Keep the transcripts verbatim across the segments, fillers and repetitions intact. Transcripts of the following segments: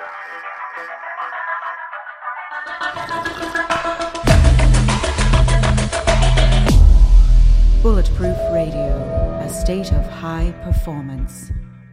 Bulletproof Radio, a state of high performance.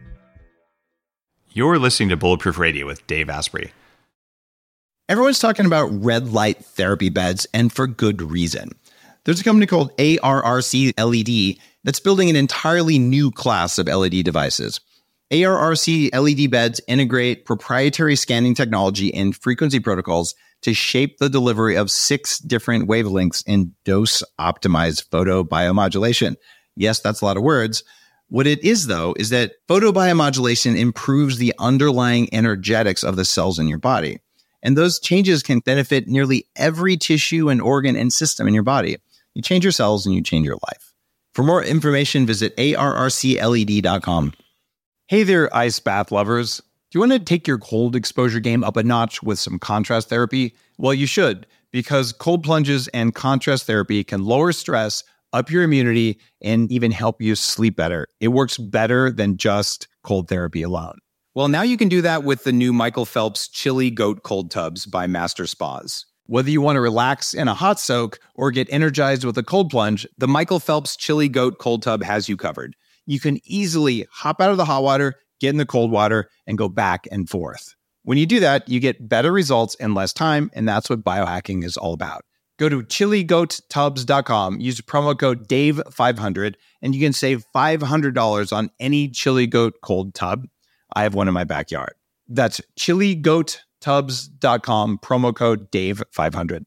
You're listening to Bulletproof Radio with Dave Asprey. Everyone's talking about red light therapy beds, and for good reason. There's a company called A R R C L E D that's building an entirely new class of L E D devices. A R R C L E D beds integrate proprietary scanning technology and frequency protocols to shape the delivery of six different wavelengths in dose-optimized photobiomodulation. Yes, that's a lot of words. What it is, though, is that photobiomodulation improves the underlying energetics of the cells in your body. And those changes can benefit nearly every tissue and organ and system in your body. You change your cells and you change your life. For more information, visit A R R C L E D dot com. Hey there, ice bath lovers. Do you want to take your cold exposure game up a notch with some contrast therapy? Well, you should, because cold plunges and contrast therapy can lower stress, up your immunity, and even help you sleep better. It works better than just cold therapy alone. Well, now you can do that with the new Michael Phelps Chili Goat Cold Tubs by Master Spas. Whether you want to relax in a hot soak or get energized with a cold plunge, the Michael Phelps Chili Goat Cold Tub has you covered. You can easily hop out of the hot water, get in the cold water, and go back and forth. When you do that, you get better results in less time, and that's what biohacking is all about. Go to chili goat tubs dot com, use promo code Dave five hundred, and you can save five hundred dollars on any Chili Goat cold tub. I have one in my backyard. That's chili goat tubs dot com, promo code Dave five hundred.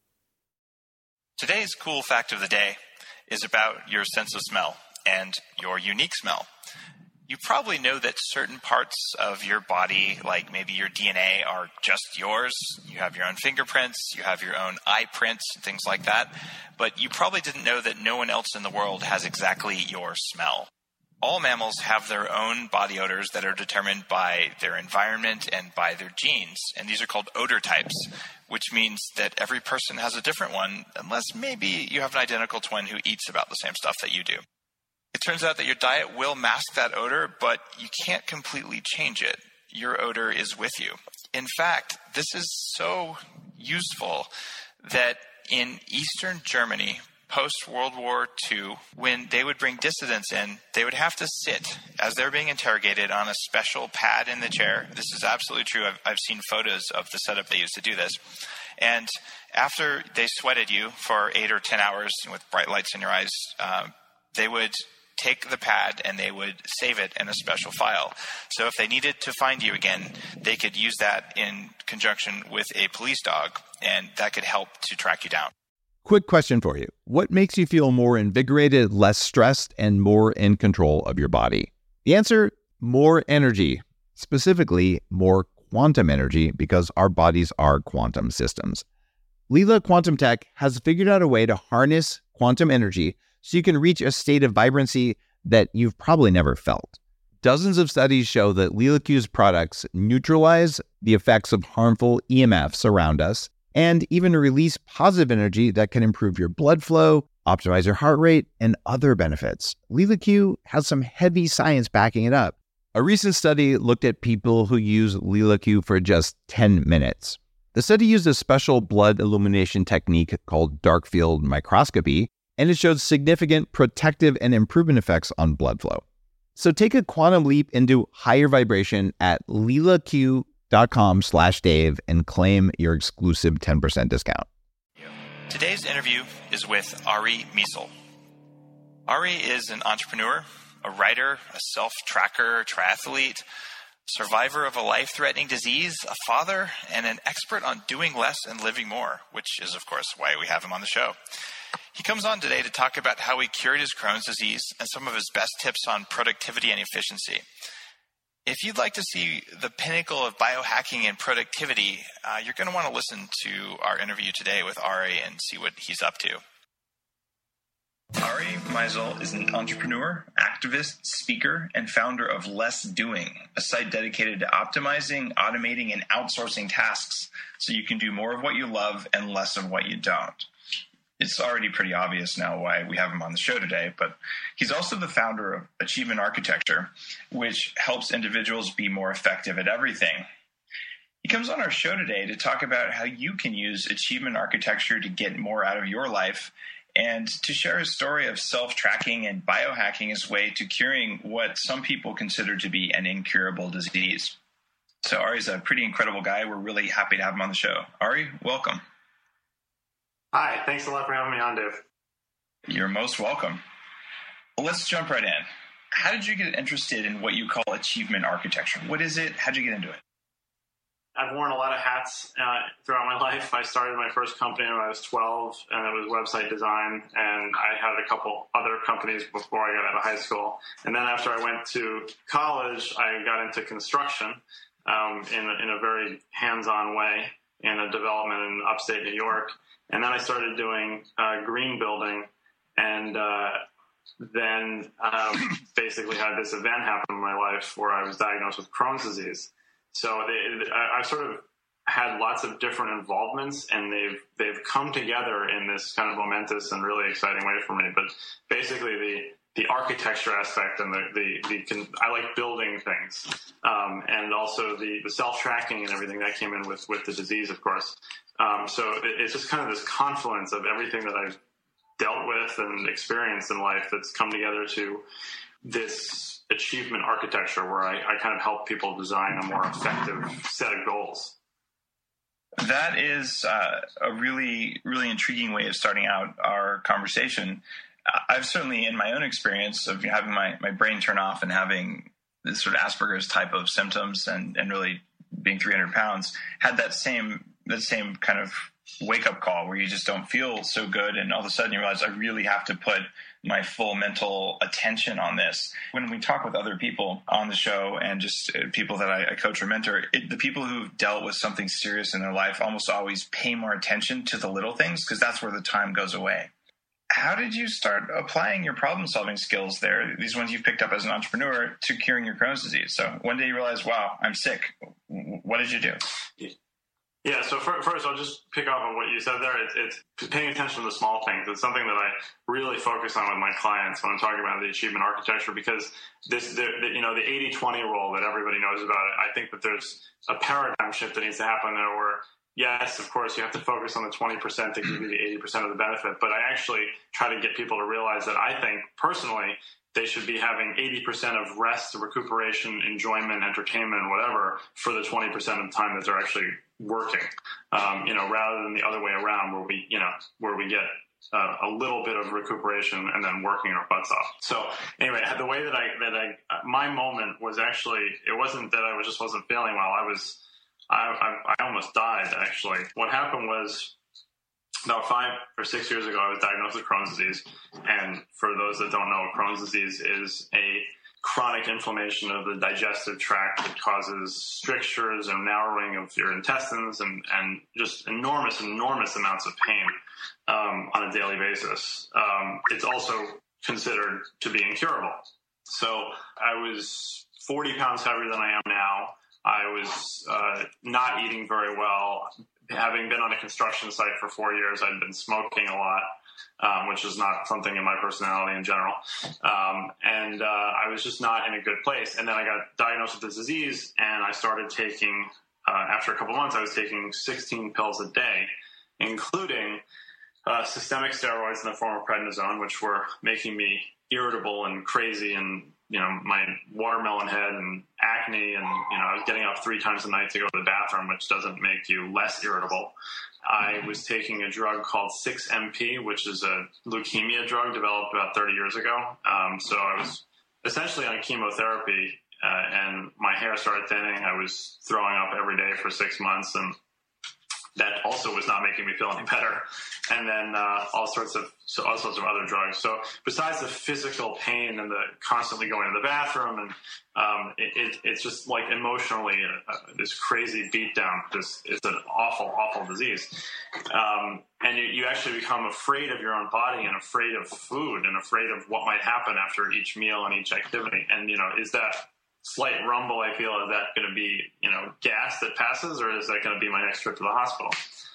Today's cool fact of the day is about your sense of smell and your unique smell. You probably know that certain parts of your body, like maybe your D N A, are just yours. You have your own fingerprints, you have your own eye prints, and things like that. But you probably didn't know that no one else in the world has exactly your smell. All mammals have their own body odors that are determined by their environment and by their genes. And these are called odor types, which means that every person has a different one, unless maybe you have an identical twin who eats about the same stuff that you do. It turns out that your diet will mask that odor, but you can't completely change it. Your odor is with you. In fact, this is so useful that in Eastern Germany, post-World War Two, when they would bring dissidents in, they would have to sit as they're being interrogated on a special pad in the chair. This is absolutely true. I've, I've seen photos of the setup they used to do this. And after they sweated you for eight or ten hours with bright lights in your eyes, uh, they would take the pad and they would save it in a special file. So if they needed to find you again, they could use that in conjunction with a police dog, and that could help to track you down. Quick question for you. What makes you feel more invigorated, less stressed, and more in control of your body? The answer, more energy. Specifically, more quantum energy, because our bodies are quantum systems. Leela Quantum Tech has figured out a way to harness quantum energy so you can reach a state of vibrancy that you've probably never felt. Dozens of studies show that LeelaQ's products neutralize the effects of harmful E M Fs around us and even release positive energy that can improve your blood flow, optimize your heart rate, and other benefits. LeelaQ has some heavy science backing it up. A recent study looked at people who use LeelaQ for just ten minutes. The study used a special blood illumination technique called dark field microscopy, and it showed significant protective and improvement effects on blood flow. So take a quantum leap into higher vibration at leelaq.com slash Dave and claim your exclusive ten percent discount. Today's interview is with Ari Meisel. Ari is an entrepreneur, a writer, a self-tracker, triathlete, survivor of a life-threatening disease, a father, and an expert on doing less and living more, which is, of course, why we have him on the show. He comes on today to talk about how he cured his Crohn's disease and some of his best tips on productivity and efficiency. If you'd like to see the pinnacle of biohacking and productivity, uh, you're going to want to listen to our interview today with Ari and see what he's up to. Ari Meisel is an entrepreneur, activist, speaker, and founder of Less Doing, a site dedicated to optimizing, automating, and outsourcing tasks so you can do more of what you love and less of what you don't. It's already pretty obvious now why we have him on the show today, but he's also the founder of Achievement Architecture, which helps individuals be more effective at everything. He comes on our show today to talk about how you can use achievement architecture to get more out of your life and to share his story of self-tracking and biohacking his way to curing what some people consider to be an incurable disease. So Ari's a pretty incredible guy. We're really happy to have him on the show. Ari, welcome. Hi, thanks a lot for having me on, Dave. You're most welcome. Well, let's jump right in. How did you get interested in what you call achievement architecture? What is it? How did you get into it? I've worn a lot of hats uh, throughout my life. I started my first company when I was twelve, and it was website design, and I had a couple other companies before I got out of high school. And then after I went to college, I got into construction um, in, a, in a very hands-on way in a development in upstate New York. And then I started doing uh, green building, and uh, then um, basically had this event happen in my life where I was diagnosed with Crohn's disease. So they, I, I've sort of had lots of different involvements, and they've they've come together in this kind of momentous and really exciting way for me. But basically, the the architecture aspect and the the, the can, I like building things, um, and also the, the self tracking and everything that came in with with the disease, of course. Um, so it, it's just kind of this confluence of everything that I've dealt with and experienced in life that's come together to this achievement architecture where I, I kind of help people design a more effective set of goals. That is uh, a really, really intriguing way of starting out our conversation. I've certainly, in my own experience of having my, my brain turn off and having this sort of Asperger's type of symptoms and, and really being three hundred pounds, had that same that same kind of wake-up call where you just don't feel so good, and all of a sudden you realize I really have to put my full mental attention on this. When we talk with other people on the show and just people that I, I coach or mentor, it, the people who've dealt with something serious in their life almost always pay more attention to the little things because that's where the time goes away. How did you start applying your problem-solving skills there, these ones you've picked up as an entrepreneur, to curing your Crohn's disease? So one day you realize, wow, I'm sick. What did you do? Yeah, so for, first I'll just pick up on what you said there. It's, it's paying attention to the small things. It's something that I really focus on with my clients when I'm talking about the achievement architecture, because this, the, the, you know, the eighty twenty rule that everybody knows about it, I think that there's a paradigm shift that needs to happen there where, yes, of course, you have to focus on the twenty percent to give you the eighty percent of the benefit. But I actually try to get people to realize that I think, personally, they should be having eighty percent of rest, recuperation, enjoyment, entertainment, whatever, for the twenty percent of the time that they're actually working, um, you know, rather than the other way around where we, you know, where we get uh, a little bit of recuperation and then working our butts off. So anyway, the way that I, that I, my moment was actually, it wasn't that I was just wasn't feeling well. I was, I, I, I almost died, actually. What happened was, about five or six years ago, I was diagnosed with Crohn's disease. And for those that don't know, Crohn's disease is a chronic inflammation of the digestive tract that causes strictures and narrowing of your intestines and, and just enormous, enormous amounts of pain um, on a daily basis. Um, it's also considered to be incurable. So I was forty pounds heavier than I am now. I was uh, not eating very well. Having been on a construction site for four years, I'd been smoking a lot, um, which is not something in my personality in general. Um, and uh, I was just not in a good place. And then I got diagnosed with this disease, and I started taking, uh, after a couple of months, I was taking sixteen pills a day, including uh, systemic steroids in the form of prednisone, which were making me irritable and crazy, and you know, my watermelon head and acne, and, you know, I was getting up three times a night to go to the bathroom, which doesn't make you less irritable. I was taking a drug called six M P, which is a leukemia drug developed about thirty years ago. Um, so I was essentially on chemotherapy, uh, and my hair started thinning. I was throwing up every day for six months, and that also was not making me feel any better. And then uh, all sorts of so all sorts of other drugs. So besides the physical pain and the constantly going to the bathroom, and um, it, it, it's just like emotionally uh, this crazy beatdown. This is an awful, awful disease. Um, and you, you actually become afraid of your own body and afraid of food and afraid of what might happen after each meal and each activity. And, you know, is that slight rumble I feel, is that going to be, you know, gas that passes, or is that going to be my next trip to the hospital?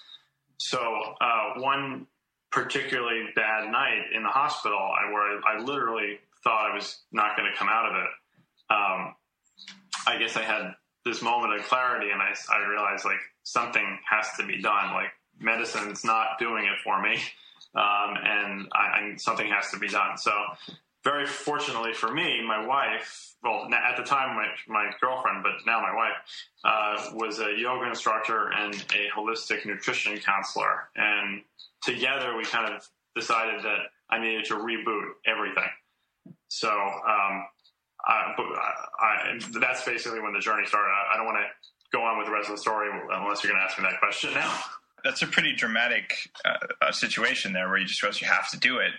So uh, one particularly bad night in the hospital, I, where I, I literally thought I was not going to come out of it. Um, I guess I had this moment of clarity, and I, I realized like something has to be done. Like medicine's not doing it for me, um, and I, I, something has to be done. So very fortunately for me, my wife, well, at the time my, my girlfriend, but now my wife, uh, was a yoga instructor and a holistic nutrition counselor. And together we kind of decided that I needed to reboot everything. So um, I, I, that's basically when the journey started. I, I don't want to go on with the rest of the story unless you're going to ask me that question now. That's a pretty dramatic uh, situation there where you just realize you have to do it.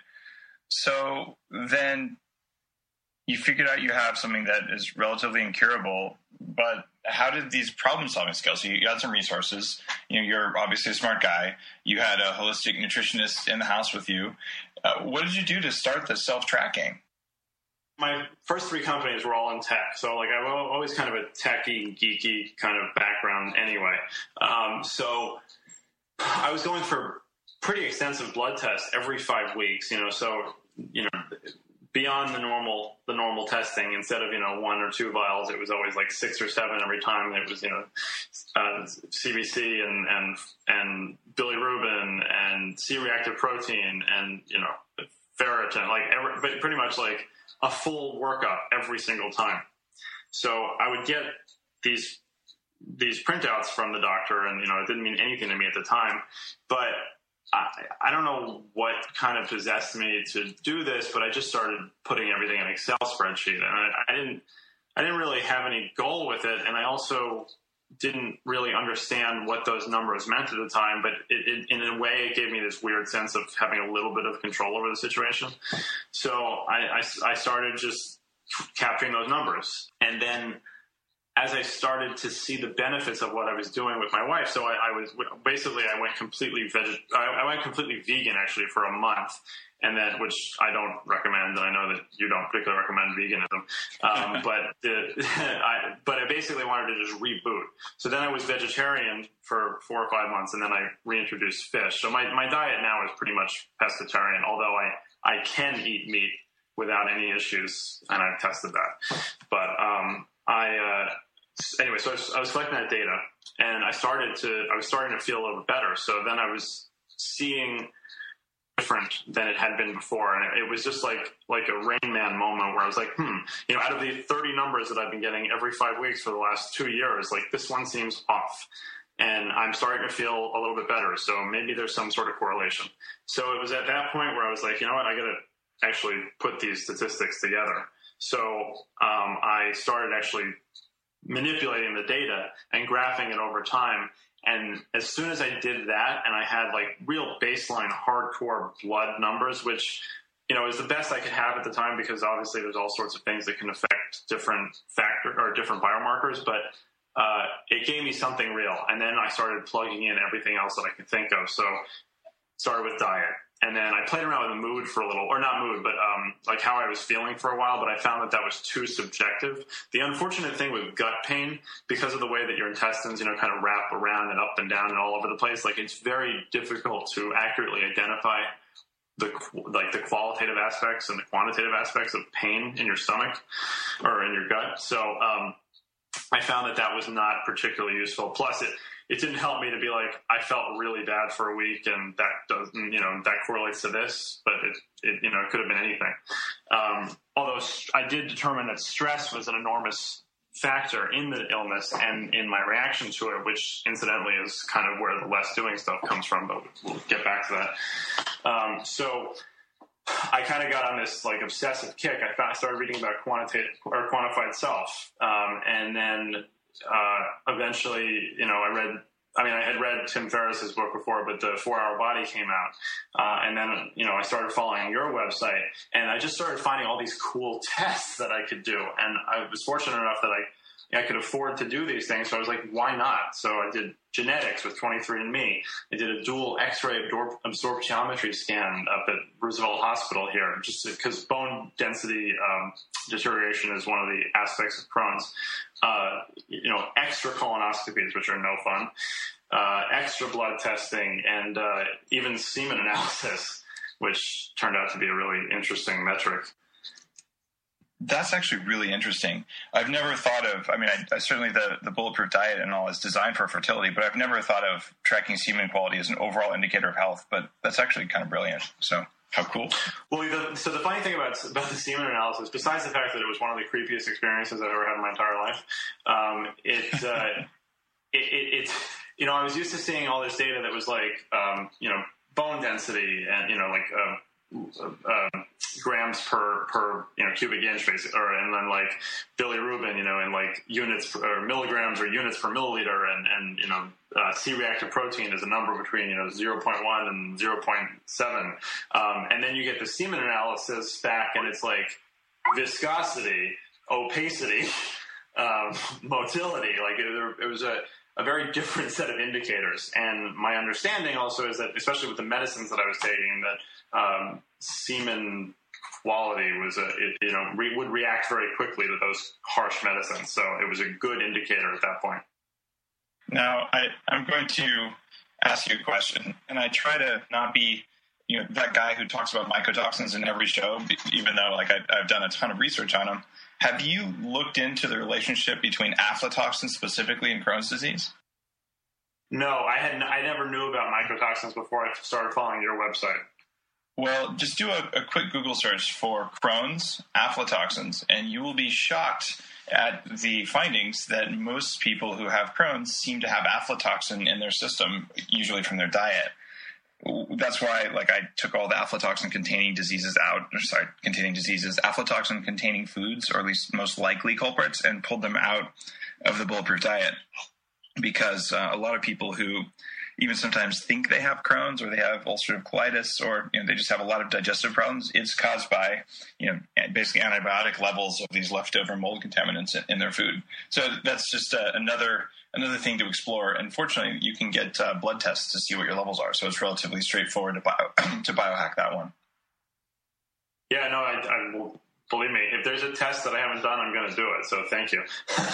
So then you figured out you have something that is relatively incurable, but how did these problem-solving skills, so you had some resources, you know, you're obviously a smart guy, you had a holistic nutritionist in the house with you. Uh, what did you do to start the self-tracking? My first three companies were all in tech. So like I've always kind of a techie, geeky kind of background anyway. Um, so I was going for pretty extensive blood tests every five weeks, you know, so, you know, beyond the normal, the normal testing, instead of, you know, one or two vials, it was always like six or seven every time. It was, you know, uh, C B C and, and, and bilirubin and C-reactive protein and, you know, ferritin, like every, but pretty much like a full workup every single time. So I would get these, these printouts from the doctor, and, you know, it didn't mean anything to me at the time, but I, I don't know what kind of possessed me to do this, but I just started putting everything in an Excel spreadsheet, and I, I didn't, I didn't really have any goal with it. And I also didn't really understand what those numbers meant at the time, but it, it, in a way it gave me this weird sense of having a little bit of control over the situation. So I, I, I started just capturing those numbers. And then as I started to see the benefits of what I was doing with my wife, so I, I was basically I went completely veg. I, I went completely vegan actually for a month, and then which I don't recommend, and I know that you don't particularly recommend veganism, um, but the, I but I basically wanted to just reboot. So then I was vegetarian for four or five months, and then I reintroduced fish. So my my diet now is pretty much pescatarian, although I I can eat meat without any issues, and I've tested that, but um. I, uh, anyway, so I was, I was collecting that data, and I started to, I was starting to feel a little better. So then I was seeing different than it had been before. And it, it was just like, like a Rain Man moment where I was like, hmm, you know, out of the thirty numbers that I've been getting every five weeks for the last two years, like this one seems off, and I'm starting to feel a little bit better. So maybe there's some sort of correlation. So it was at that point where I was like, you know what, I got to actually put these statistics together. So um, I started actually manipulating the data and graphing it over time. And as soon as I did that, and I had like real baseline hardcore blood numbers, which, you know, is the best I could have at the time, because obviously there's all sorts of things that can affect different factor or different biomarkers, but uh, it gave me something real. And then I started plugging in everything else that I could think of. So started with diet. And then I played around with the mood for a little, or not mood, but um, like how I was feeling for a while, but I found that that was too subjective. The unfortunate thing with gut pain, because of the way that your intestines, you know, kind of wrap around and up and down and all over the place, like it's very difficult to accurately identify the like the qualitative aspects and the quantitative aspects of pain in your stomach or in your gut. So um, I found that that was not particularly useful. Plus, it it didn't help me to be like, I felt really bad for a week, and that doesn't, you know, that correlates to this, but it, it you know, it could have been anything. Um, although I did determine that stress was an enormous factor in the illness and in my reaction to it, which incidentally is kind of where the less doing stuff comes from, but we'll get back to that. Um, so I kind of got on this like obsessive kick. I found, I started reading about quantitative or quantified self. Um, and then, uh, eventually, you know, I read, I mean, I had read Tim Ferriss's book before, but the four hour body came out. Uh, and then, you know, I started following your website, and I just started finding all these cool tests that I could do. And I was fortunate enough that I, I could afford to do these things. So I was like, why not? So I did genetics with twenty-three and me. I did a dual X-ray absor- absorptiometry scan up at Roosevelt Hospital here, just because bone density um, deterioration is one of the aspects of Crohn's. Uh, you know, extra colonoscopies, which are no fun, uh, extra blood testing, and uh, even semen analysis, which turned out to be a really interesting metric. That's actually really interesting. I've never thought of, I mean, I, I certainly the, the Bulletproof diet and all is designed for fertility, but I've never thought of tracking semen quality as an overall indicator of health, but that's actually kind of brilliant. So how cool. Well, the, so the funny thing about, about the semen analysis, besides the fact that it was one of the creepiest experiences I've ever had in my entire life, um, it, uh, it, it, it's, you know, I was used to seeing all this data that was like, um, you know, bone density and, you know, like, uh, Uh, grams per per you know cubic inch, basically, or and then like bilirubin, you know, in like units per, or milligrams or units per milliliter, and and you know uh, C-reactive protein is a number between you know zero point one and zero point seven, um, and then you get the semen analysis back, and it's like viscosity, opacity, um, motility. Like it, it was a a very different set of indicators. And my understanding also is that, especially with the medicines that I was taking, that um, semen quality was a, it, you know, re, would react very quickly to those harsh medicines. So it was a good indicator at that point. Now, I, I'm going to ask you a question, and I try to not be, you know, that guy who talks about mycotoxins in every show, even though like I, I've done a ton of research on them. Have you looked into the relationship between aflatoxins specifically and Crohn's disease? No, I had I never knew about mycotoxins before I started following your website. Well, just do a, a quick Google search for Crohn's aflatoxins, and you will be shocked at the findings that most people who have Crohn's seem to have aflatoxin in their system, usually from their diet. That's why, like, I took all the aflatoxin-containing diseases out, or sorry, containing diseases, aflatoxin-containing foods, or at least most likely culprits, and pulled them out of the Bulletproof diet. Because uh, a lot of people who even sometimes think they have Crohn's, or they have ulcerative colitis, or you know, they just have a lot of digestive problems, it's caused by, you know, basically antibiotic levels of these leftover mold contaminants in, in their food. So that's just uh, another... Another thing to explore, and fortunately, you can get uh, blood tests to see what your levels are, so it's relatively straightforward to bio to biohack that one. Yeah, no, I, I will, believe me, if there's a test that I haven't done, I'm going to do it, so thank you.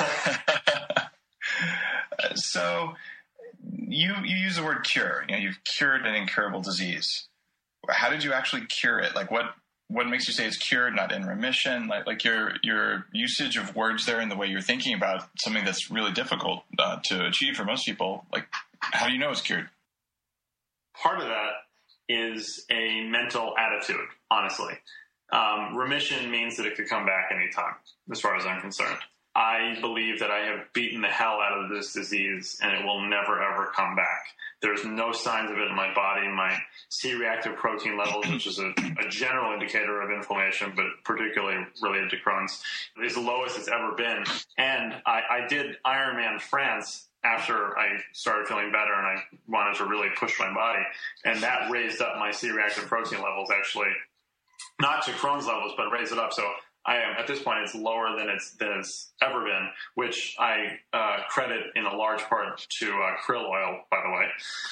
So you you use the word cure. You know, you've cured an incurable disease. How did you actually cure it? Like, what what makes you say it's cured, not in remission? Like, like your your usage of words there and the way you're thinking about something that's really difficult uh, to achieve for most people. Like, how do you know it's cured? Part of that is a mental attitude, honestly. Um, remission means that it could come back anytime, as far as I'm concerned. I believe that I have beaten the hell out of this disease, and it will never, ever come back. There's no signs of it in my body. My C-reactive protein levels, which is a, a general indicator of inflammation, but particularly related to Crohn's, is the lowest it's ever been. And I, I did Ironman France after I started feeling better, and I wanted to really push my body. And that raised up my C-reactive protein levels, actually, not to Crohn's levels, but raised it up. So I am, at this point, it's lower than it's, than it's ever been, which I uh, credit in a large part to uh, krill oil, by the way.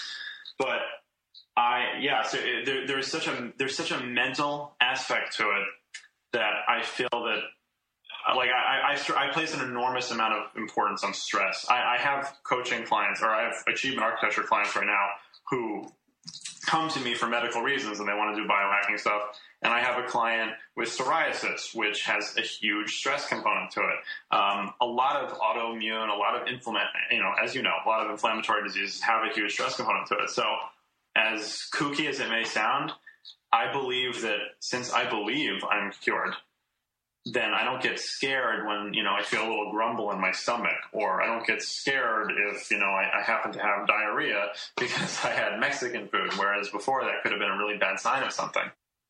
But I, yeah, so it, there, there's such a there's such a mental aspect to it that I feel that, like, I, I, I place an enormous amount of importance on stress. I, I have coaching clients, or I have achievement architecture clients right now who come to me for medical reasons and they want to do biohacking stuff. And I have a client with psoriasis, which has a huge stress component to it. Um, a lot of autoimmune, a lot of inflammation, you know, as you know, a lot of inflammatory diseases have a huge stress component to it. So as kooky as it may sound, I believe that since I believe I'm cured, then I don't get scared when, you know, I feel a little grumble in my stomach, or I don't get scared if, you know, I, I happen to have diarrhea because I had Mexican food, whereas before that could have been a really bad sign of something.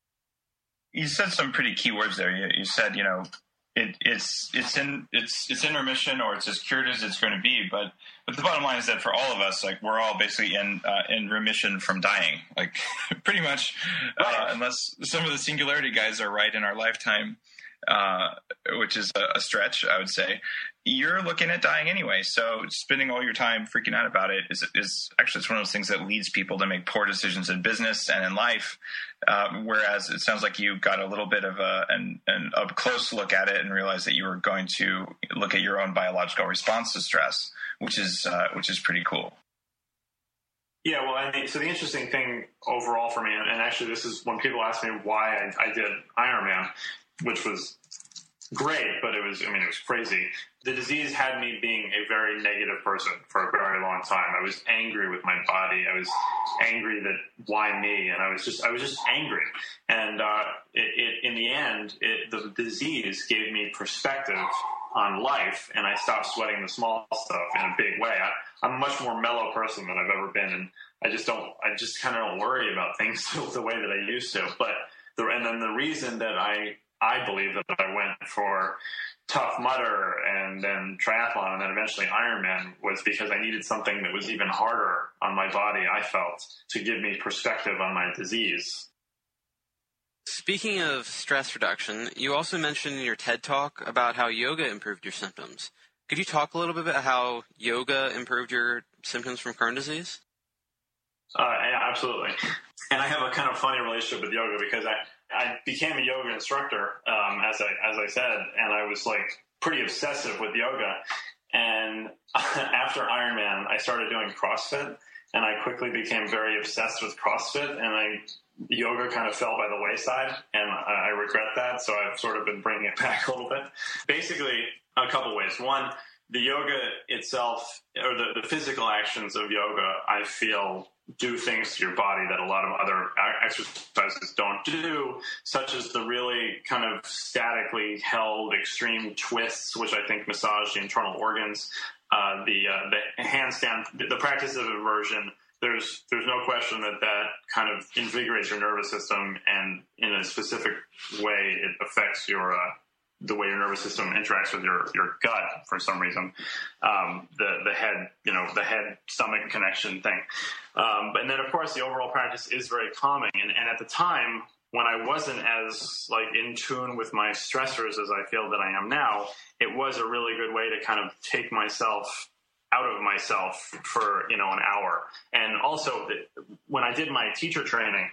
You said some pretty key words there. You, you said, you know, it, it's it's in it's it's in remission, or it's as cured as it's going to be. But but the bottom line is that for all of us, like, we're all basically in uh, in remission from dying, like pretty much, uh, unless some of the singularity guys are right in our lifetime. Uh, which is a, a stretch, I would say. You're looking at dying anyway, so spending all your time freaking out about it is, is actually it's one of those things that leads people to make poor decisions in business and in life, uh, whereas it sounds like you got a little bit of a, an, an up close look at it and realized that you were going to look at your own biological response to stress, which is uh, which is pretty cool. Yeah, well, I mean, so the interesting thing overall for me, and actually this is when people ask me why I, I did Ironman, which was great, but it was, I mean, it was crazy. The disease had me being a very negative person for a very long time. I was angry with my body. I was angry that why me? And I was just, I was just angry. And uh, it, it, in the end, it, the disease gave me perspective on life, and I stopped sweating the small stuff in a big way. I, I'm a much more mellow person than I've ever been, and I just don't, I just kind of don't worry about things the way that I used to. But the, and then the reason that I, I believe that I went for Tough Mudder and then triathlon and then eventually Ironman was because I needed something that was even harder on my body, I felt, to give me perspective on my disease. Speaking of stress reduction, you also mentioned in your TED Talk about how yoga improved your symptoms. Could you talk a little bit about how yoga improved your symptoms from Crohn's disease? Uh, yeah, absolutely. And I have a kind of funny relationship with yoga because I, I became a yoga instructor, um, as I, as I said, and I was like pretty obsessive with yoga. And after Ironman, I started doing CrossFit, and I quickly became very obsessed with CrossFit, and I, yoga kind of fell by the wayside, and I, I regret that. So I've sort of been bringing it back a little bit. Basically, a couple ways. One, the yoga itself, or the, the physical actions of yoga, I feel do things to your body that a lot of other exercises don't do, such as the really kind of statically held extreme twists, which I think massage the internal organs, uh, the uh, the handstand, the practice of inversion. There's there's no question that that kind of invigorates your nervous system, and in a specific way, it affects your uh, the way your nervous system interacts with your, your gut for some reason, um, the the head, you know, the head stomach connection thing. Um, and then of course the overall practice is very calming. And, and at the time when I wasn't as like in tune with my stressors as I feel that I am now, it was a really good way to kind of take myself out of myself for, you know, an hour. And also the, when I did my teacher training,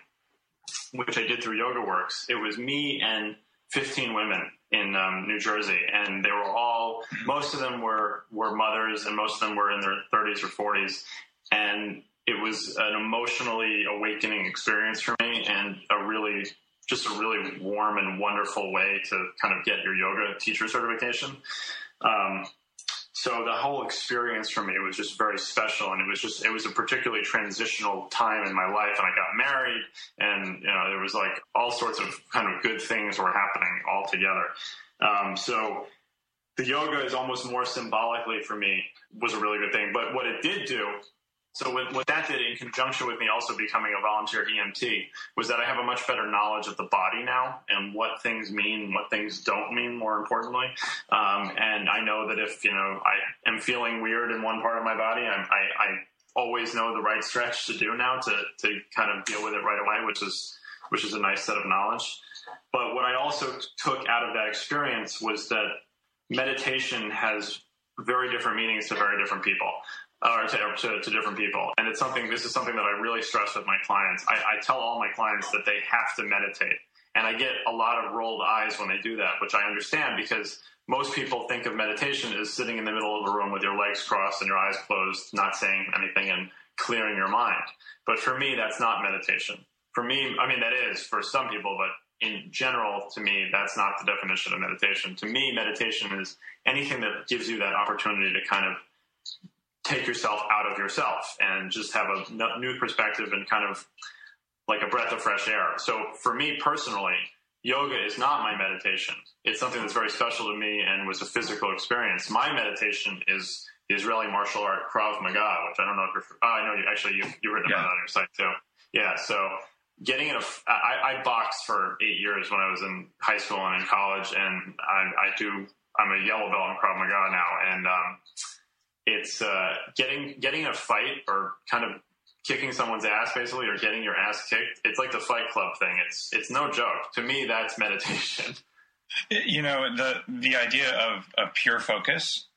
which I did through YogaWorks, it was me and fifteen women in um, New Jersey, and they were all, most of them were, were mothers, and most of them were in their thirties or forties, and it was an emotionally awakening experience for me, and a really, just a really warm and wonderful way to kind of get your yoga teacher certification. Um, So the whole experience for me was just very special, and it was just, it was a particularly transitional time in my life, and I got married, and, you know, there was like all sorts of kind of good things were happening all together. Um, so the yoga is almost more symbolically for me was a really good thing. But what it did do, so what, what that did in conjunction with me also becoming a volunteer E M T, was that I have a much better knowledge of the body now and what things mean, what things don't mean, more importantly. Um, and I know that if, you know, I am feeling weird in one part of my body, I'm, I, I always know the right stretch to do now to, to kind of deal with it right away, which is, which is a nice set of knowledge. But what I also took out of that experience was that meditation has very different meanings to very different people. Or to, to, to different people. And it's something, this is something that I really stress with my clients. I, I tell all my clients that they have to meditate. And I get a lot of rolled eyes when they do that, which I understand, because most people think of meditation as sitting in the middle of a room with your legs crossed and your eyes closed, not saying anything and clearing your mind. But for me, that's not meditation. For me, I mean, that is for some people, but in general, to me, that's not the definition of meditation. To me, meditation is anything that gives you that opportunity to kind of take yourself out of yourself and just have a new perspective and kind of like a breath of fresh air. So for me personally, yoga is not my meditation. It's something that's very special to me and was a physical experience. My meditation is the Israeli martial art Krav Maga, which I don't know if you're, oh, I know you actually, you've, you've written yeah. about it on your site too. Yeah. So getting in a, I, I boxed for eight years when I was in high school and in college, and I, I do, I'm a yellow belt in Krav Maga now. And, um, It's uh, getting getting in a fight or kind of kicking someone's ass, basically, or getting your ass kicked. It's like the Fight Club thing. It's it's no joke. To me, that's meditation. You know, the the idea of, of pure focus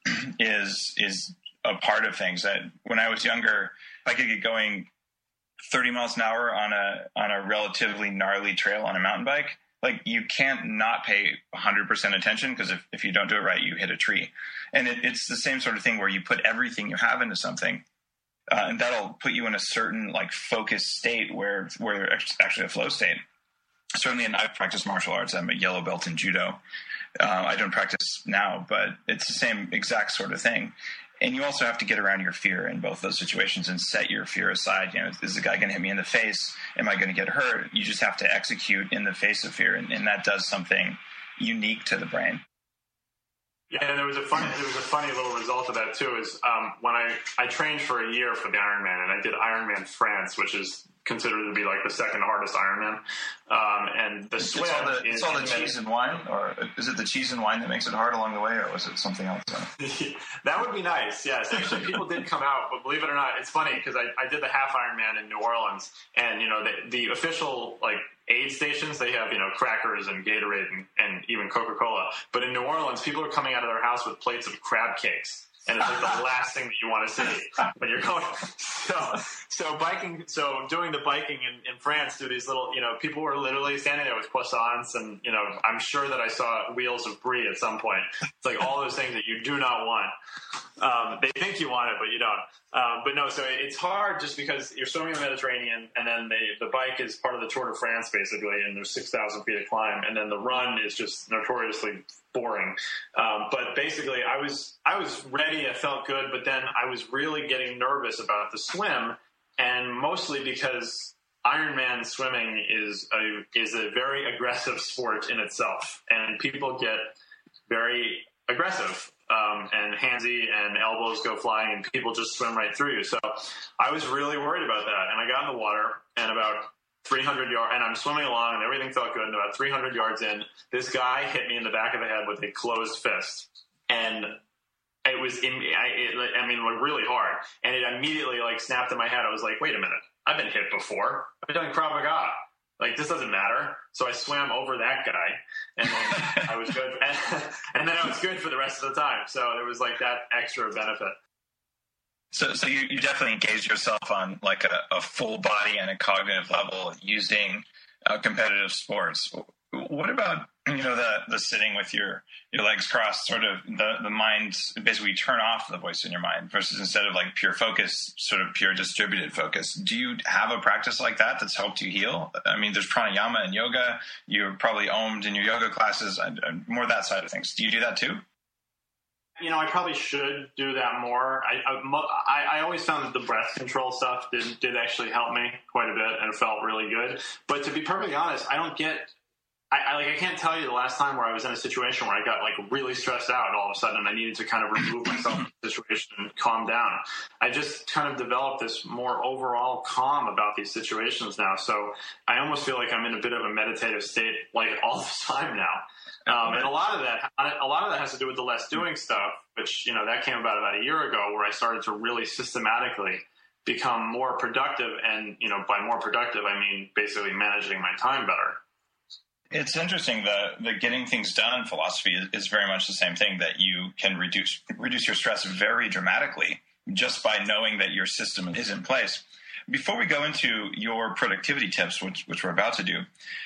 is is a part of things. That when I was younger, if I could get going thirty miles an hour on a on a relatively gnarly trail on a mountain bike, like you can't not pay one hundred percent attention, because if, if you don't do it right, you hit a tree. And it, it's the same sort of thing where you put everything you have into something, uh, and that'll put you in a certain like focused state where where actually a flow state. certainly, and I've practiced martial arts. I'm a yellow belt in judo. Uh, I don't practice now, but it's the same exact sort of thing. And you also have to get around your fear in both those situations and set your fear aside. You know, is the guy going to hit me in the face? Am I going to get hurt? You just have to execute in the face of fear, and, and that does something unique to the brain. Yeah, and there was a funny there was a funny little result of that too. Is um, when I I trained for a year for the Ironman, and I did Ironman France, which is considered to be like the second hardest Ironman. Um, and the swim it's all the, is it's all the cheese and wine, or is it the cheese and wine that makes it hard along the way, or was it something else? That would be nice. Yes, actually, people did come out, but believe it or not, it's funny because I, I did the half Ironman in New Orleans, and you know the, the official like aid stations, they have you know crackers and Gatorade and, and even Coca-Cola. But in New Orleans, people are coming out of their house with plates of crab cakes. And it's like the last thing that you want to see when you're going. So, so biking, so doing the biking in, in France through these little, you know, people were literally standing there with croissants, and you know, I'm sure that I saw wheels of brie at some point. It's like all those things that you do not want. Um, they think you want it, but you don't. Um, but no, so it's hard just because you're swimming in the Mediterranean, and then they, the bike is part of the Tour de France basically, and there's six thousand feet of climb, and then the run is just notoriously boring. Um, but basically, I was I was ready. I felt good, but then I was really getting nervous about the swim, and mostly because Ironman swimming is a is a very aggressive sport in itself, and people get very aggressive. Um, and handsy and elbows go flying and people just swim right through you. So I was really worried about that. And I got in the water, and about three hundred yards, and I'm swimming along and everything felt good. And about three hundred yards in, this guy hit me in the back of the head with a closed fist. And it was, in, I, it, I mean, like really hard. And it immediately like snapped in my head. I was like, wait a minute, I've been hit before. I've been doing Krav Maga. Like, this doesn't matter. So I swam over that guy, and then I was good. And, and then I was good for the rest of the time. So there was like that extra benefit. So, so you, you definitely engaged yourself on like a, a full body and a cognitive level using uh, competitive sports. What about, you know, the, the sitting with your, your legs crossed, sort of the, the mind, basically turn off the voice in your mind versus instead of like pure focus, sort of pure distributed focus. Do you have a practice like that that's helped you heal? I mean, there's pranayama and yoga. You're probably ohmed in your yoga classes, more that side of things. Do you do that too? You know, I probably should do that more. I, I I always found that the breath control stuff did, did actually help me quite a bit, and it felt really good. But to be perfectly honest, I don't get I, I like I can't tell you the last time where I was in a situation where I got like really stressed out all of a sudden and I needed to kind of remove myself from the situation and calm down. I just kind of developed this more overall calm about these situations now. So I almost feel like I'm in a bit of a meditative state like all the time now. Um, and a lot of that, a lot of that has to do with the less doing stuff, which, you know, that came about about a year ago where I started to really systematically become more productive. And, you know, by more productive, I mean, basically managing my time better. It's interesting. The the getting things done philosophy is, is very much the same thing, that you can reduce reduce your stress very dramatically just by knowing that your system is in place. Before we go into your productivity tips, which which we're about to do,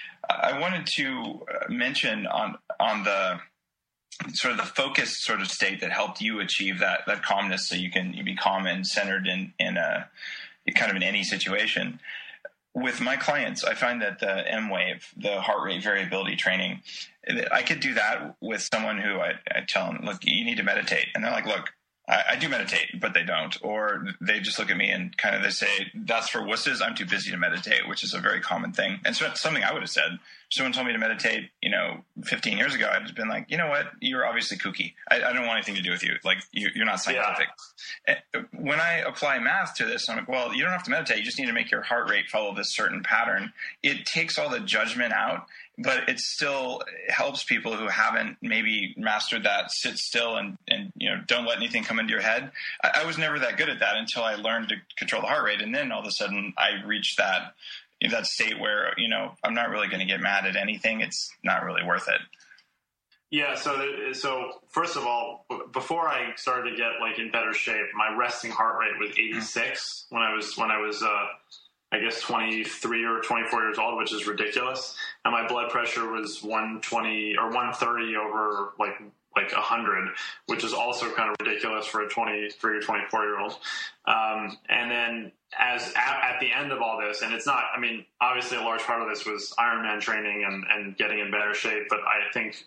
I wanted to mention on on the sort of the focused sort of state that helped you achieve that that calmness, so you can you be calm and centered in in a kind of in any situation. With my clients, I find that the M wave, the heart rate variability training, I could do that with someone who I, I tell them, look, you need to meditate. And they're like, look, I, I do meditate, but they don't. Or they just look at me and kind of they say, that's for wusses. I'm too busy to meditate, which is a very common thing. And so it's something I would have said. If someone told me to meditate, you know, fifteen years ago, I'd have been like, you know what? You're obviously kooky. I, I don't want anything to do with you. Like, you, you're not scientific. Yeah. When I apply math to this, I'm like, well, you don't have to meditate. You just need to make your heart rate follow this certain pattern. It takes all the judgment out, but it still helps people who haven't maybe mastered that sit still and, and you know, don't let anything come into your head. I, I was never that good at that until I learned to control the heart rate. And then all of a sudden I reached that, that state where, you know, I'm not really going to get mad at anything. It's not really worth it. Yeah. So, so first of all, before I started to get like in better shape, my resting heart rate was eighty-six when I was, when I was, uh, I guess twenty-three or twenty-four years old, which is ridiculous. And my blood pressure was one twenty or one thirty over like like one hundred, which is also kind of ridiculous for a twenty-three or twenty-four year old. Um, and then as at, at the end of all this, and it's not, I mean, obviously a large part of this was Ironman training and, and getting in better shape, but I think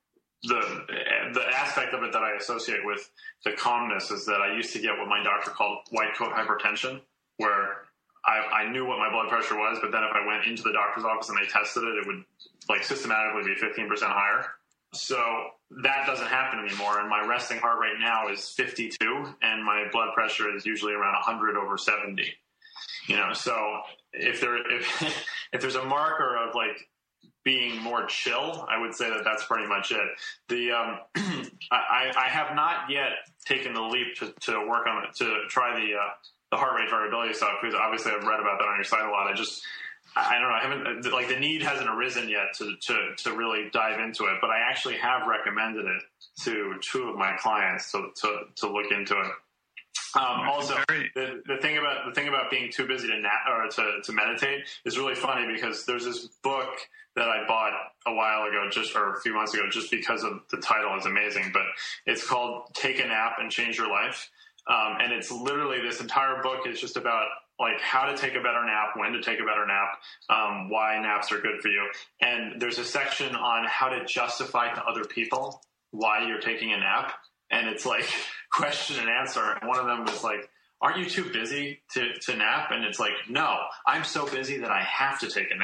the the aspect of it that I associate with the calmness is that I used to get what my doctor called white coat hypertension, where I, I knew what my blood pressure was, but then if I went into the doctor's office and they tested it, it would like systematically be fifteen percent higher. So that doesn't happen anymore. And my resting heart rate now is fifty-two, and my blood pressure is usually around one hundred over seventy. You know, so if there if if there's a marker of like being more chill, I would say that that's pretty much it. The um, I, I have not yet taken the leap to, to work on it, to try the uh, the heart rate variability stuff, because obviously I've read about that on your site a lot. I just I don't know. I haven't like the need hasn't arisen yet to, to, to really dive into it, but I actually have recommended it to two of my clients to, to, to look into it. Um, also, the, the thing about the thing about being too busy to nap or to, to meditate is really funny, because there's this book that I bought a while ago, just or a few months ago, just because of the title is amazing. But it's called "Take a Nap and Change Your Life," um, and it's literally this entire book is just about like how to take a better nap, when to take a better nap, um, why naps are good for you. And there's a section on how to justify to other people why you're taking a nap. And it's like question and answer. And one of them was like, aren't you too busy to, to nap? And it's like, no, I'm so busy that I have to take a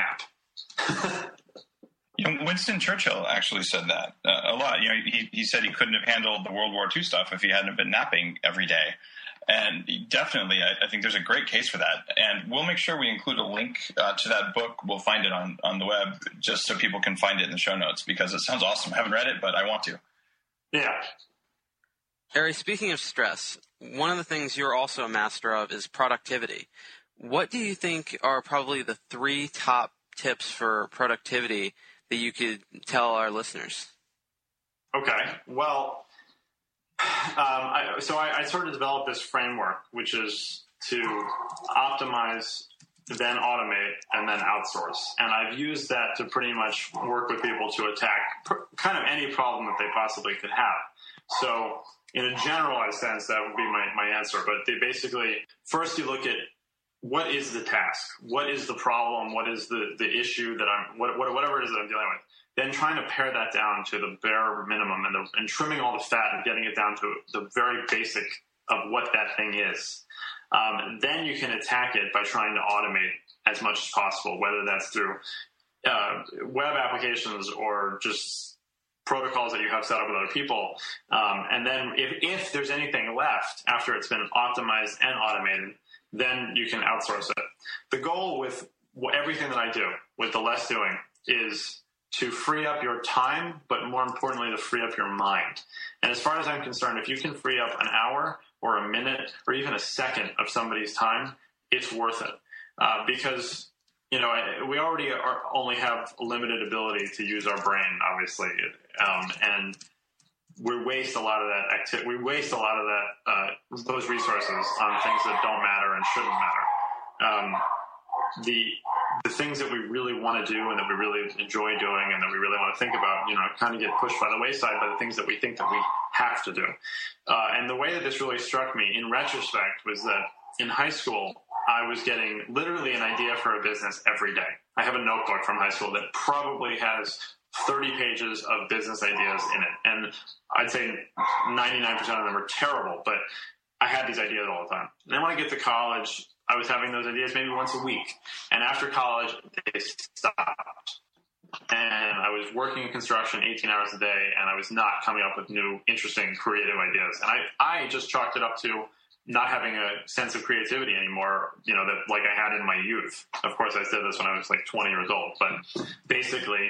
nap. You know, Winston Churchill actually said that uh, a lot. You know, he, he said he couldn't have handled the World War Two stuff if he hadn't been napping every day. And definitely, I, I think there's a great case for that. And we'll make sure we include a link uh, to that book. We'll find it on, on the web just so people can find it in the show notes, because it sounds awesome. I haven't read it, but I want to. Yeah. Harry, speaking of stress, one of the things you're also a master of is productivity. What do you think are probably the three top tips for productivity that you could tell our listeners? Okay. Well, um, I, so I, I sort of developed this framework, which is to optimize, then automate, and then outsource. And I've used that to pretty much work with people to attack pr- kind of any problem that they possibly could have. So in a generalized sense, that would be my, my answer. But they basically, first you look at what is the task? What is the problem? What is the, the issue that I'm, what, whatever it is that I'm dealing with? Then trying to pare that down to the bare minimum and, the, and trimming all the fat and getting it down to the very basic of what that thing is. Um, then you can attack it by trying to automate as much as possible, whether that's through uh, web applications or just protocols that you have set up with other people. Um, and then if, if there's anything left after it's been optimized and automated, then you can outsource it. The goal with everything that I do, with the less doing, is to free up your time, but more importantly, to free up your mind. And as far as I'm concerned, if you can free up an hour or a minute or even a second of somebody's time, it's worth it. Uh, because, you know, we already are, only have limited ability to use our brain, obviously. Um, and we waste a lot of that activity. We waste a lot of that, uh, those resources on things that don't matter and shouldn't matter. Um, the, the things that we really want to do and that we really enjoy doing and that we really want to think about, you know, kind of get pushed by the wayside by the things that we think that we have to do. Uh, and the way that this really struck me in retrospect was that in high school, I was getting literally an idea for a business every day. I have a notebook from high school that probably has thirty pages of business ideas in it. And I'd say ninety-nine percent of them are terrible, but I had these ideas all the time. And then when I get to college, I was having those ideas maybe once a week. And after college, they stopped. And I was working in construction eighteen hours a day, and I was not coming up with new, interesting, creative ideas. And I, I just chalked it up to not having a sense of creativity anymore, you know, that like I had in my youth. Of course, I said this when I was like twenty years old, but basically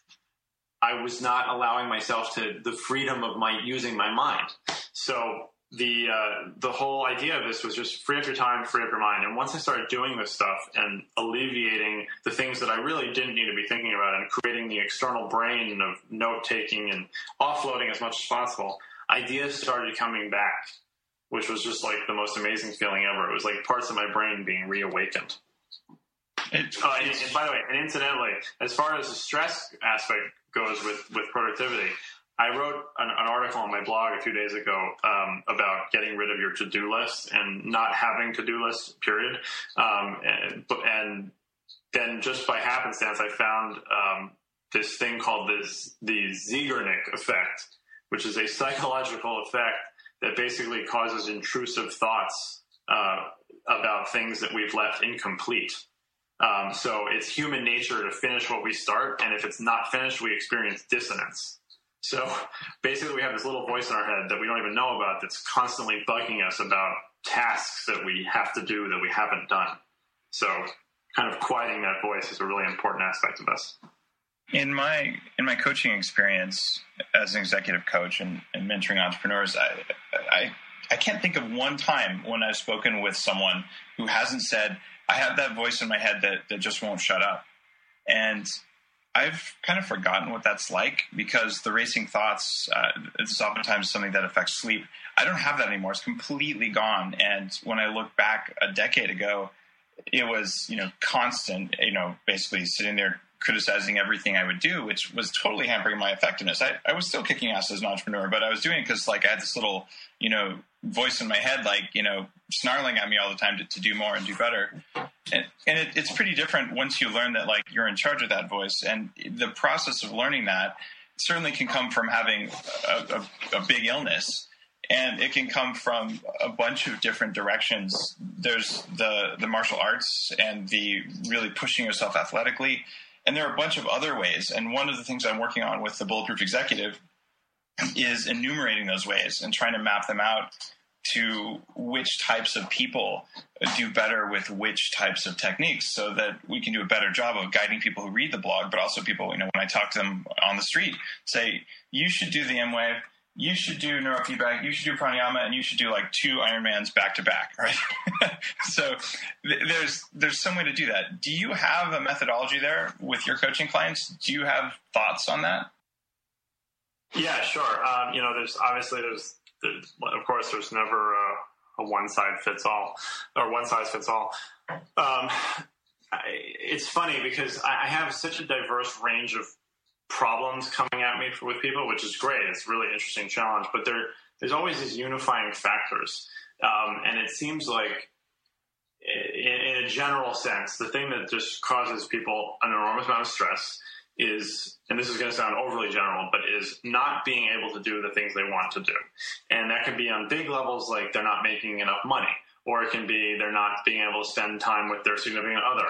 I was not allowing myself to the freedom of my using my mind. So the uh, the whole idea of this was just free up your time, free up your mind. And once I started doing this stuff and alleviating the things that I really didn't need to be thinking about and creating the external brain of note-taking and offloading as much as possible, ideas started coming back, which was just like the most amazing feeling ever. It was like parts of my brain being reawakened. It, uh, and, and by the way, and incidentally, as far as the stress aspect goes with, with productivity, I wrote an, an article on my blog a few days ago um, about getting rid of your to-do list and not having to-do lists, period. Um, and, and then just by happenstance, I found um, this thing called this, the Zeigarnik effect, which is a psychological effect that basically causes intrusive thoughts uh, about things that we've left incomplete. Um, so it's human nature to finish what we start, and if it's not finished, we experience dissonance. So basically we have this little voice in our head that we don't even know about that's constantly bugging us about tasks that we have to do that we haven't done. So kind of quieting that voice is a really important aspect of this. In my in my coaching experience as an executive coach and, and mentoring entrepreneurs, I, I I can't think of one time when I've spoken with someone who hasn't said, I have that voice in my head that, that just won't shut up. And I've kind of forgotten what that's like because the racing thoughts, uh, it's oftentimes something that affects sleep. I don't have that anymore. It's completely gone. And when I look back a decade ago, it was, you know, constant, you know, basically sitting there criticizing everything I would do, which was totally hampering my effectiveness. I, I was still kicking ass as an entrepreneur, but I was doing it because, like, I had this little, you know, voice in my head, like, you know, snarling at me all the time to, to do more and do better. And, and it, it's pretty different once you learn that, like, you're in charge of that voice. And the process of learning that certainly can come from having a, a, a big illness. And it can come from a bunch of different directions. There's the, the martial arts and the really pushing yourself athletically. And there are a bunch of other ways. And one of the things I'm working on with the Bulletproof Executive is enumerating those ways and trying to map them out to which types of people do better with which types of techniques so that we can do a better job of guiding people who read the blog, but also people, you know, when I talk to them on the street, say, you should do the M-Wave, you should do neurofeedback, you should do pranayama, and you should do like two Ironmans back to back, right? So th- there's there's some way to do that. Do you have a methodology there with your coaching clients? Do you have thoughts on that? Yeah, sure. Um, you know, there's obviously there's, there's of course there's never a, a one size fits all or one size fits all. Um, I, it's funny because I, I have such a diverse range of problems coming at me for, with people, which is great. It's a really interesting challenge, but there there's always these unifying factors, um, and it seems like in, in a general sense, the thing that just causes people an enormous amount of stress is, and this is going to sound overly general, but is not being able to do the things they want to do. And that can be on big levels, like they're not making enough money, or it can be they're not being able to spend time with their significant other,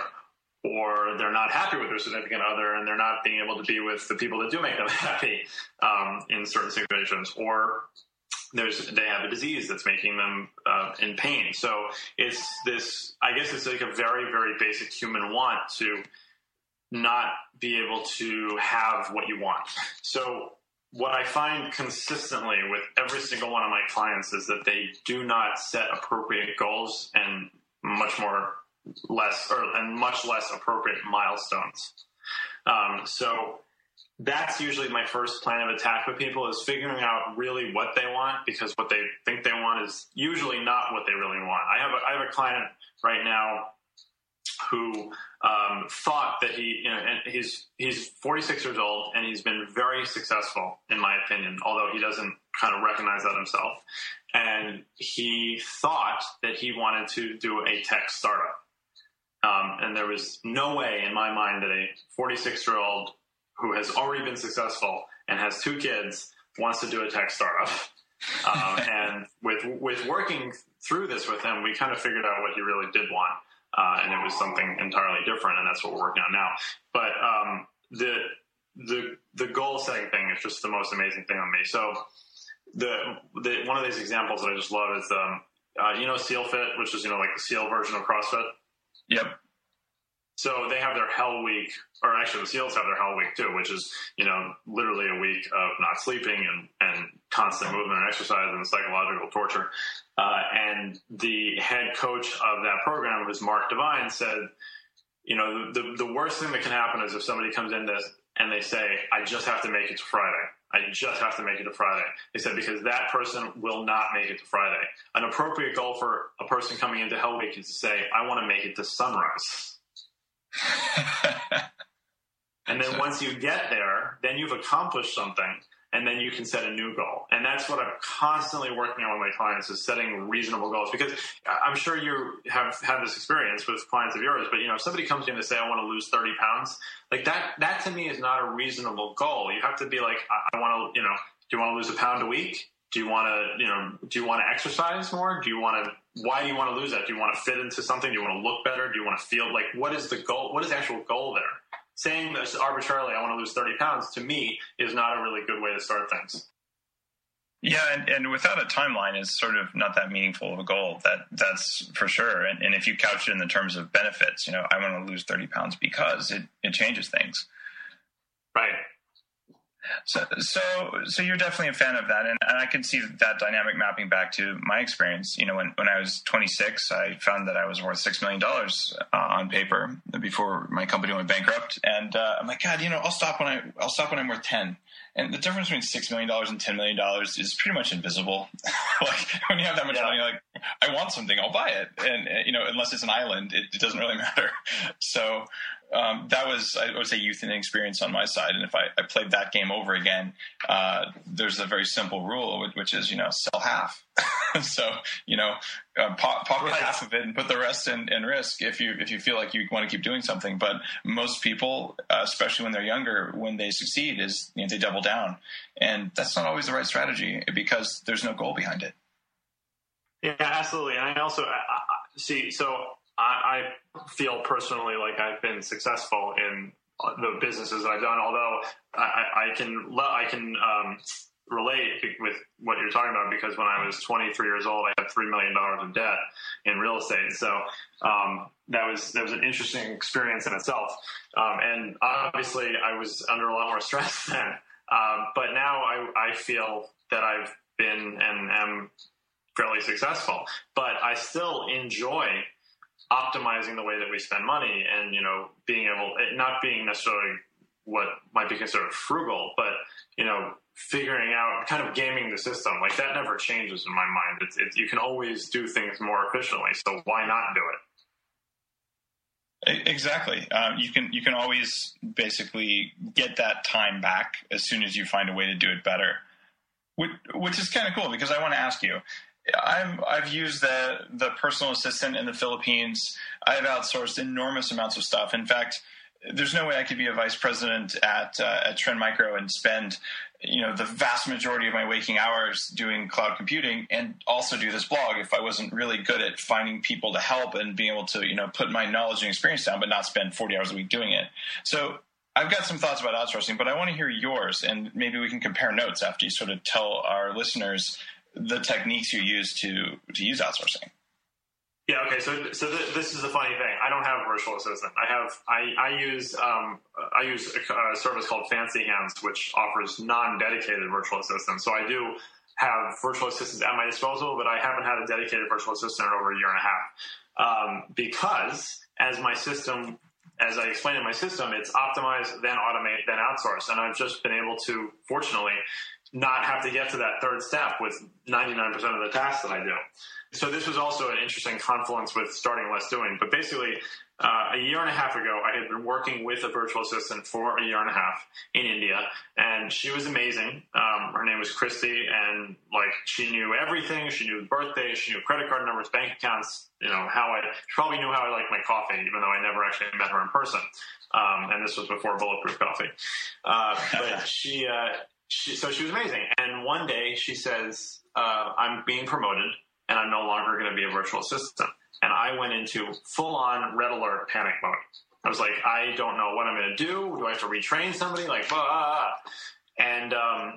or they're not happy with their significant other and they're not being able to be with the people that do make them happy um, in certain situations, or there's they have a disease that's making them uh, in pain. So it's this, I guess it's like a very, very basic human want to not be able to have what you want. So what I find consistently with every single one of my clients is that they do not set appropriate goals and much more less or and much less appropriate milestones. Um, so that's usually my first plan of attack with people, is figuring out really what they want, because what they think they want is usually not what they really want. I have a, I have a client right now who um, thought that he, you know, and he's he's forty-six years old and he's been very successful, in my opinion, although he doesn't kind of recognize that himself. And he thought that he wanted to do a tech startup. Um, and there was no way in my mind that a forty-six-year-old who has already been successful and has two kids wants to do a tech startup. Um, and with with working through this with him, we kind of figured out what he really did want. Uh, and it was something entirely different, and that's what we're working on now. But um, the the the goal setting thing is just the most amazing thing on me. So the the one of these examples that I just love is um, uh, you know SEAL Fit, which is you know like the SEAL version of CrossFit. Yep. So they have their Hell Week, or actually the SEALs have their Hell Week too, which is, you know, literally a week of not sleeping and, and constant movement and exercise and psychological torture. Uh, and the head coach of that program, who's Mark Devine, said, you know, the, the worst thing that can happen is if somebody comes in this and they say, I just have to make it to Friday. I just have to make it to Friday. They said, because that person will not make it to Friday. An appropriate goal for a person coming into Hell Week is to say, I want to make it to sunrise. And then once you get there, then you've accomplished something. and then you can set a new goal. And that's what I'm constantly working on with my clients, is setting reasonable goals. Because I'm sure you have had this experience with clients of yours, but you know, if somebody comes to you and they say, I want to lose thirty pounds, like that, that to me is not a reasonable goal. You have to be like, I, I want to, you know, do you want to lose a pound a week? Do you want to, you know, do you want to exercise more? Do you want to, why do you want to lose that? Do you want to fit into something? Do you want to look better? Do you want to feel like, what is the goal? What is the actual goal there? Saying this arbitrarily, I want to lose thirty pounds, to me, is not a really good way to start things. Yeah, and, and without a timeline is sort of not that meaningful of a goal. That that's for sure. And, and if you couch it in the terms of benefits, you know, I want to lose thirty pounds because it, it changes things. Right. So, so, so you're definitely a fan of that, and, and I can see that dynamic mapping back to my experience. You know, when, when I was twenty-six, I found that I was worth six million dollars uh, on paper before my company went bankrupt, and uh, I'm like, God, you know, I'll stop when I, I'll stop when I'm worth ten. And the difference between six million dollars and ten million dollars is pretty much invisible. Like when you have that much yeah. money, you're like, I want something, I'll buy it, and uh, you know, unless it's an island, it, it doesn't really matter. So. Um, that was, I would say, youth and experience on my side. And if I, I played that game over again, uh, there's a very simple rule, which is, you know, sell half. So, you know, uh, po- pocket right. half of it and put the rest in, in risk if you if you feel like you want to keep doing something. But most people, uh, especially when they're younger, when they succeed, is you know, they double down. And that's not always the right strategy because there's no goal behind it. Yeah, absolutely. And I also I, I, see, so I, I feel personally like I've been successful in the businesses I've done, although I, I can I can um, relate with what you're talking about, because when I was twenty-three years old, I had three million dollars in debt in real estate. So um, that was that was an interesting experience in itself. Um, and obviously, I was under a lot more stress then. Um, but now I, I feel that I've been and am fairly successful. But I still enjoy optimizing the way that we spend money, and you know, being able, not being necessarily what might be considered frugal, but you know, figuring out, kind of gaming the system. Like that never changes in my mind. It's, it's you can always do things more efficiently, so why not do it? Exactly. Um, you can you can always basically get that time back as soon as you find a way to do it better, which, which is kind of cool, because I want to ask you. I'm, I've used the the personal assistant in the Philippines. I've outsourced enormous amounts of stuff. In fact, there's no way I could be a vice president at uh, at Trend Micro and spend, you know, the vast majority of my waking hours doing cloud computing and also do this blog if I wasn't really good at finding people to help and being able to, you know, put my knowledge and experience down, but not spend forty hours a week doing it. So I've got some thoughts about outsourcing, but I want to hear yours, and maybe we can compare notes after you sort of tell our listeners the techniques you use to to use outsourcing. Yeah. Okay. So, so th- this is the funny thing. I don't have a virtual assistant. I have I I use um I use a, a service called Fancy Hands, which offers non-dedicated virtual assistants. So I do have virtual assistants at my disposal, but I haven't had a dedicated virtual assistant in over a year and a half, um, because as my system. As I explained in my system, it's optimize, then automate, then outsource. And I've just been able to, fortunately, not have to get to that third step with ninety-nine percent of the tasks that I do. So this was also an interesting confluence with starting Less Doing. But basically, uh, a year and a half ago, I had been working with a virtual assistant for a year and a half in India, and she was amazing. Um, her name was Christy, and like she knew everything. She knew birthdays, she knew credit card numbers, bank accounts. You know how I she probably knew how I liked my coffee, even though I never actually met her in person. Um, and this was before Bulletproof Coffee. Uh, but she, uh, she, so she was amazing. And one day she says, uh, "I'm being promoted, and I'm no longer going to be a virtual assistant." And I went into full-on red alert panic mode. I was like, I don't know what I'm going to do. Do I have to retrain somebody? Like, ah. And um,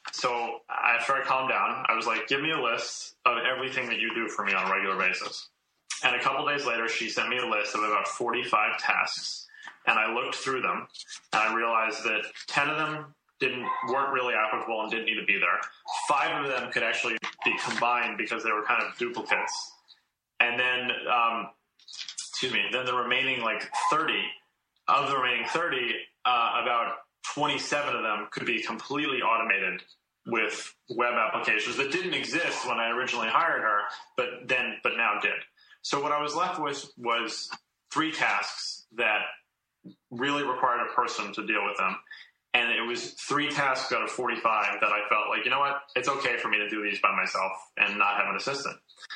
so after I calmed down, I was like, give me a list of everything that you do for me on a regular basis. And a couple days later, she sent me a list of about forty-five tasks. And I looked through them, and I realized that ten of them didn't weren't really applicable and didn't need to be there. Five of them could actually be combined because they were kind of duplicates. And then, um, excuse me, then the remaining like thirty, of the remaining thirty, uh, about twenty-seven of them could be completely automated with web applications that didn't exist when I originally hired her, but then, but now did. So what I was left with was three tasks that really required a person to deal with them. And it was three tasks out of forty-five that I felt like, you know what, it's okay for me to do these by myself and not have an assistant.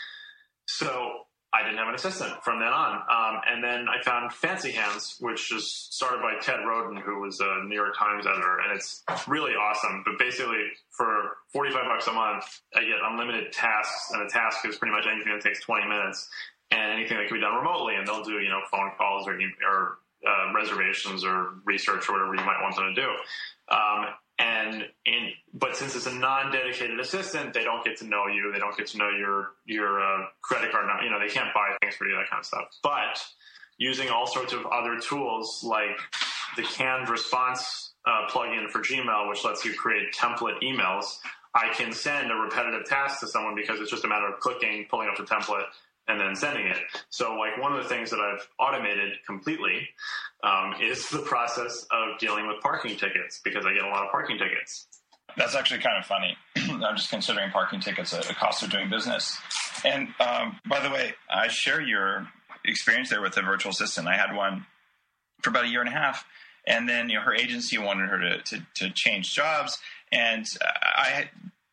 So I didn't have an assistant from then on. Um, and then I found Fancy Hands, which is started by Ted Roden, who was a New York Times editor. And it's really awesome. But basically, for forty-five bucks a month, I get unlimited tasks. And a task is pretty much anything that takes twenty minutes and anything that can be done remotely. And they'll do, you know, phone calls or, or uh, reservations or research or whatever you might want them to do. Um, And in, but since it's a non-dedicated assistant, they don't get to know you. They don't get to know your your uh, credit card number. You know, they can't buy things for you, that kind of stuff. But using all sorts of other tools like the canned response uh, plugin for Gmail, which lets you create template emails, I can send a repetitive task to someone because it's just a matter of clicking, pulling up the template, and then sending it. So like one of the things that I've automated completely um, is the process of dealing with parking tickets, because I get a lot of parking tickets. That's actually kind of funny. I'm just considering parking tickets a, a cost of doing business. And um, by the way, I share your experience there with the virtual assistant. I had one for about a year and a half. And then, you know, her agency wanted her to, to, to change jobs. And I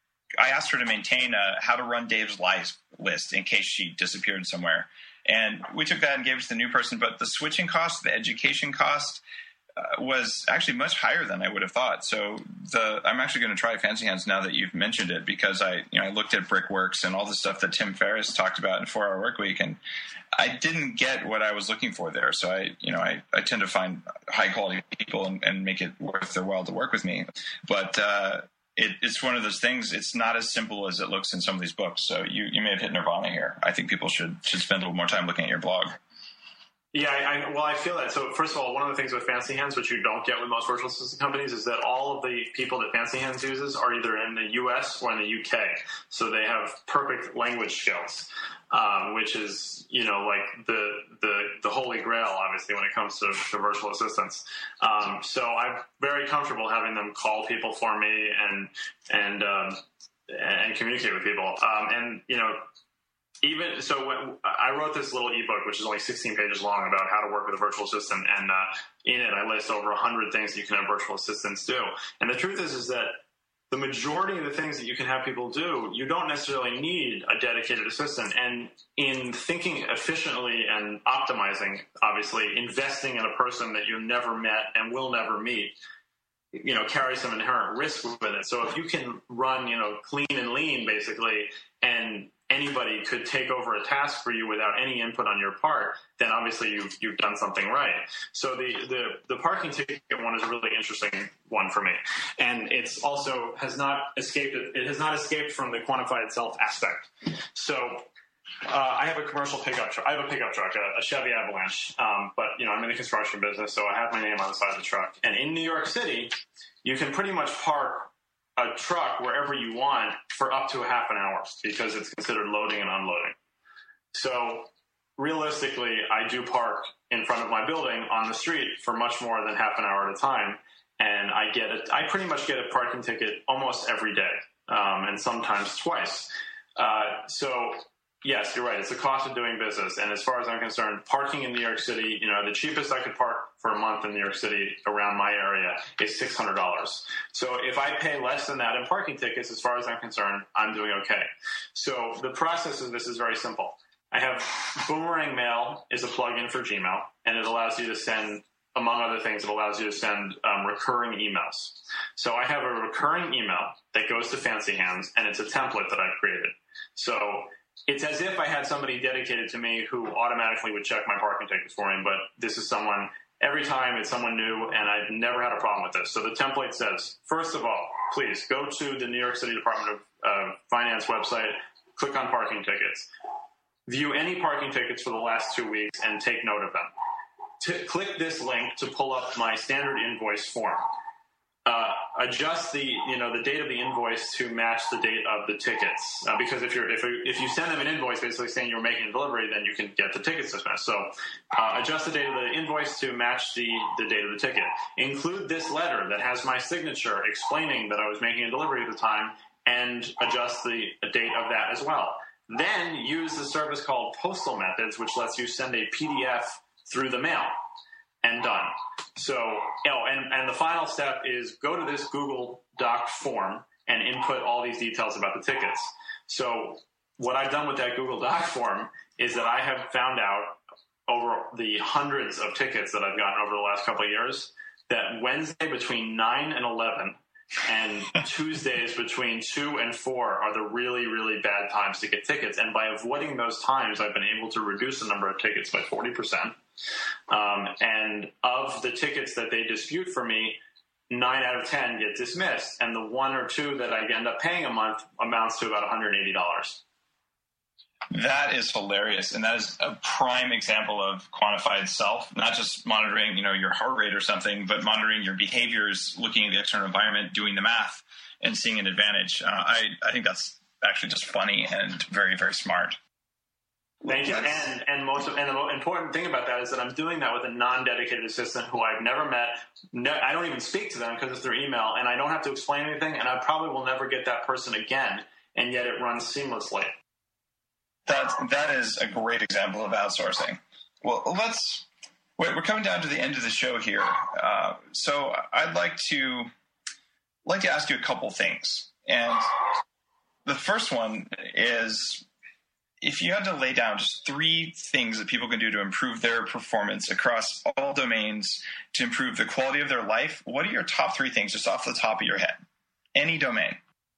I asked her to maintain a how to run Dave's life list in case she disappeared somewhere. And we took that and gave it to the new person. But the switching cost, the education cost uh, was actually much higher than I would have thought. So the I'm actually going to try Fancy Hands now that you've mentioned it, because I you know I looked at Brickworks and all the stuff that Tim Ferriss talked about in four hour Workweek, and I didn't get what I was looking for there. So I you know I, I tend to find high quality people and, and make it worth their while to work with me. But uh, It, it's one of those things. It's not as simple as it looks in some of these books. So you, you may have hit nirvana here. I think people should should spend a little more time looking at your blog. Yeah, I, I, well, I feel that. So first of all, one of the things with Fancy Hands, which you don't get with most virtual assistant companies, is that all of the people that Fancy Hands uses are either in the U S or in the U K. So they have perfect language skills, um, which is, you know, like the the the holy grail, obviously, when it comes to, to virtual assistants. Um, so I'm very comfortable having them call people for me and and um, and communicate with people. Um, and you know. Even so, when I wrote this little ebook, which is only sixteen pages long, about how to work with a virtual assistant, and uh, in it I list over one hundred things that you can have virtual assistants do. And the truth is, is that the majority of the things that you can have people do, you don't necessarily need a dedicated assistant. And in thinking efficiently and optimizing, obviously, investing in a person that you never met and will never meet, you know, carries some inherent risk with it. So if you can run, you know, clean and lean, basically, and anybody could take over a task for you without any input on your part, then obviously you've you've done something right. So the the the parking ticket one is a really interesting one for me, and it's also has not escaped it has not escaped from the quantified self aspect. So uh, I have a commercial pickup truck. I have a pickup truck, a, a Chevy Avalanche, um, but you know I'm in the construction business, so I have my name on the side of the truck. And in New York City, you can pretty much park a truck wherever you want for up to a half an hour, because it's considered loading and unloading. So realistically, I do park in front of my building on the street for much more than half an hour at a time. And I get it. I pretty much get a parking ticket almost every day, um, and sometimes twice. Uh, so yes, you're right. It's the cost of doing business. And as far as I'm concerned, parking in New York City, you know, the cheapest I could park for a month in New York City around my area is six hundred dollars. So if I pay less than that in parking tickets, as far as I'm concerned, I'm doing okay. So the process of this is very simple. I have Boomerang Mail is a plugin for Gmail, and it allows you to send, among other things, it allows you to send um, recurring emails. So I have a recurring email that goes to Fancy Hands, and it's a template that I've created. So it's as if I had somebody dedicated to me who automatically would check my parking tickets for me, but this is someone, every time it's someone new, and I've never had a problem with this. So the template says, first of all, please go to the New York City Department of uh, Finance website, click on parking tickets, view any parking tickets for the last two weeks, and take note of them. To click this link to pull up my standard invoice form. Uh, adjust the you know the date of the invoice to match the date of the tickets, uh, because if you're if if you send them an invoice basically saying you're making a delivery, then you can get the tickets dismissed. So uh, adjust the date of the invoice to match the the date of the ticket. Include this letter that has my signature explaining that I was making a delivery at the time, and adjust the date of that as well. Then use the service called Postal Methods, which lets you send a P D F through the mail. and done. So, oh, and, and the final step is go to this Google Doc form and input all these details about the tickets. So what I've done with that Google Doc form is that I have found out over the hundreds of tickets that I've gotten over the last couple of years that Wednesday between nine and eleven and Tuesdays between two and four are the really, really bad times to get tickets. And by avoiding those times, I've been able to reduce the number of tickets by forty percent. Um, and of the tickets that they dispute for me, nine out of ten get dismissed. And the one or two that I end up paying a month amounts to about one hundred eighty dollars. That is hilarious. And that is a prime example of quantified self, not just monitoring, you know, your heart rate or something, but monitoring your behaviors, looking at the external environment, doing the math and seeing an advantage. Uh, I, I think that's actually just funny and very, very smart. Thank you. And and most of, and the most important thing about that is that I'm doing that with a non-dedicated assistant who I've never met. No, I don't even speak to them because it's through email, and I don't have to explain anything, and I probably will never get that person again, and yet it runs seamlessly. That, that is a great example of outsourcing. Well, let's, we're coming down to the end of the show here. Uh, so I'd like to, like to ask you a couple things. And the first one is, if you had to lay down just three things that people can do to improve their performance across all domains to improve the quality of their life, what are your top three things just off the top of your head? Any domain.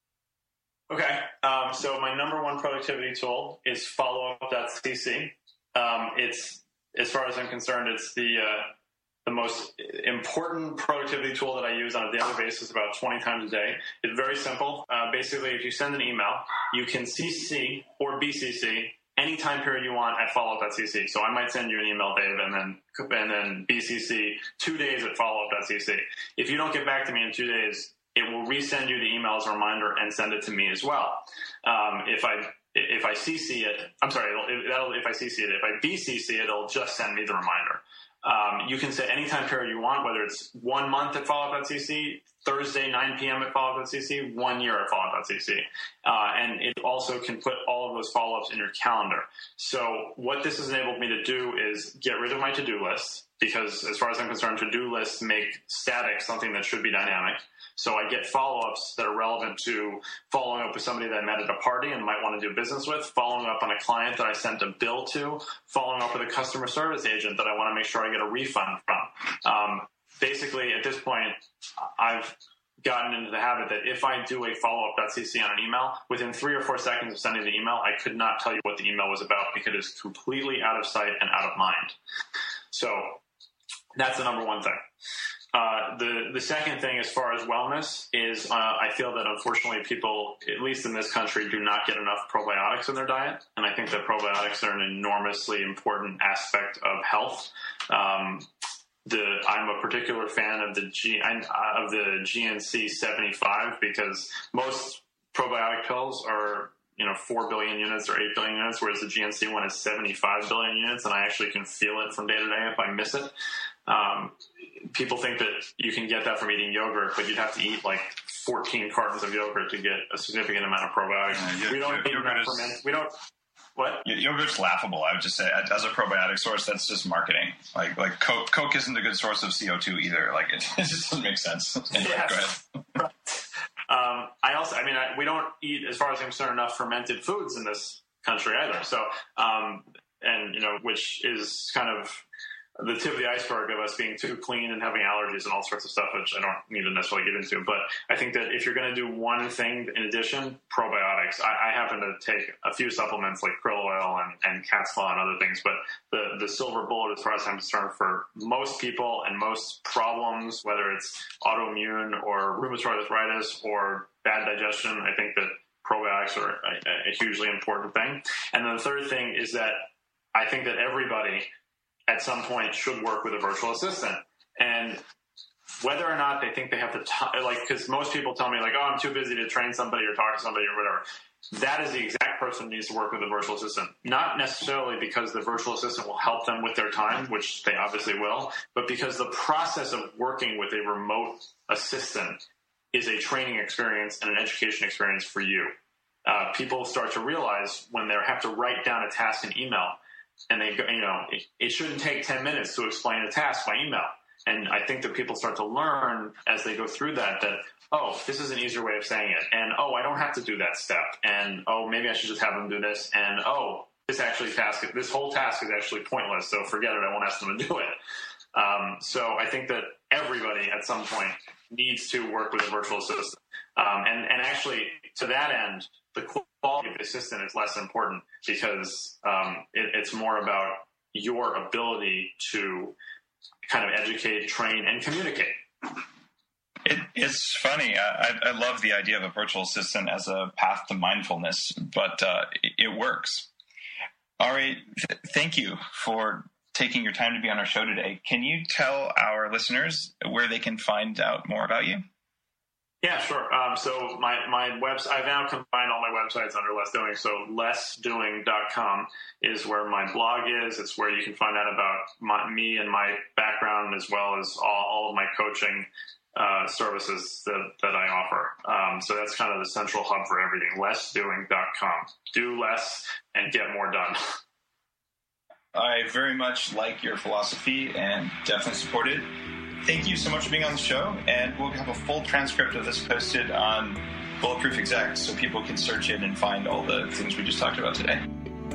Okay, um, so my number one productivity tool is followup dot c c. Um, it's, as far as I'm concerned, it's the uh, the most important productivity tool that I use on a daily basis, about twenty times a day. It's very simple. Uh, basically, if you send an email, you can C C or B C C any time period you want at followup dot c c. So I might send you an email, Dave, and then and then B C C two days at followup dot c c. If you don't get back to me in two days, it will resend you the email as a reminder and send it to me as well. Um, if I if I C C it, I'm sorry, it'll, that'll, if I C C it, if I B C C it, it'll just send me the reminder. Um, you can set any time period you want, whether it's one month at followup dot c c, Thursday nine p.m. at followup dot c c, one year at followup dot c c. Uh, and it also can put all of those follow-ups in your calendar. So what this has enabled me to do is get rid of my to-do list, because as far as I'm concerned, to-do lists make static something that should be dynamic. So I get follow-ups that are relevant to following up with somebody that I met at a party and might want to do business with, following up on a client that I sent a bill to, following up with a customer service agent that I want to make sure I get a refund from. Um, basically, at this point, I've gotten into the habit that if I do a followup dot c c on an email, within three or four seconds of sending the email, I could not tell you what the email was about because it's completely out of sight and out of mind. So that's the number one thing. Uh, the, the second thing, as far as wellness, is uh, I feel that unfortunately people, at least in this country, do not get enough probiotics in their diet. And I think that probiotics are an enormously important aspect of health. Um, the, I'm a particular fan of the G, of the G N C seventy-five because most probiotic pills are, you know, four billion units or eight billion units, whereas the G N C one is seventy-five billion units, and I actually can feel it from day to day if I miss it. Um, people think that you can get that from eating yogurt, but you'd have to eat like fourteen cartons of yogurt to get a significant amount of probiotics. Yeah, we don't eat enough ferment. We don't. What? Yogurt's laughable. I would just say, as a probiotic source, that's just marketing. Like, like Coke, Coke isn't a good source of C O two either. Like, it, it just doesn't make sense. Anyway, yes. Go ahead. um, I also, I mean, I, we don't eat, as far as I'm concerned, enough fermented foods in this country either. So, um, and you know, which is kind of the tip of the iceberg of us being too clean and having allergies and all sorts of stuff, which I don't need to necessarily get into. But I think that if you're going to do one thing in addition, probiotics. I, I happen to take a few supplements like krill oil and, and cat's claw and other things, but the, the silver bullet, as far as I'm concerned, for most people and most problems, whether it's autoimmune or rheumatoid arthritis or bad digestion, I think that probiotics are a, a hugely important thing. And then the third thing is that I think that everybody at some point should work with a virtual assistant. And whether or not they think they have the time, like, because most people tell me like, oh, I'm too busy to train somebody or talk to somebody or whatever. That is the exact person who needs to work with a virtual assistant. Not necessarily because the virtual assistant will help them with their time, which they obviously will, but because the process of working with a remote assistant is a training experience and an education experience for you. Uh, people start to realize when they have to write down a task in email and they go, you know, it, it shouldn't take ten minutes to explain a task by email. And I think that people start to learn as they go through that, that, oh, this is an easier way of saying it. And, oh, I don't have to do that step. And, oh, maybe I should just have them do this. And, oh, this actually task, this whole task is actually pointless. So forget it. I won't ask them to do it. Um, so I think that everybody at some point needs to work with a virtual assistant. Um, and, and actually, to that end, the quality of the assistant is less important because um, it, it's more about your ability to kind of educate, train, and communicate. It, it's funny. I, I love the idea of a virtual assistant as a path to mindfulness, but uh, it, it works. Ari, th- thank you for taking your time to be on our show today. Can you tell our listeners where they can find out more about you? Yeah, sure. Um, so my, my website, I've now combined all my websites under Less Doing. So less doing dot com is where my blog is. It's where you can find out about my, me and my background, as well as all, all of my coaching uh, services that, that I offer. Um, so that's kind of the central hub for everything, less doing dot com. Do less and get more done. I very much like your philosophy and definitely support it. Thank you so much for being on the show, and we'll have a full transcript of this posted on Bulletproof Exec so people can search it and find all the things we just talked about today.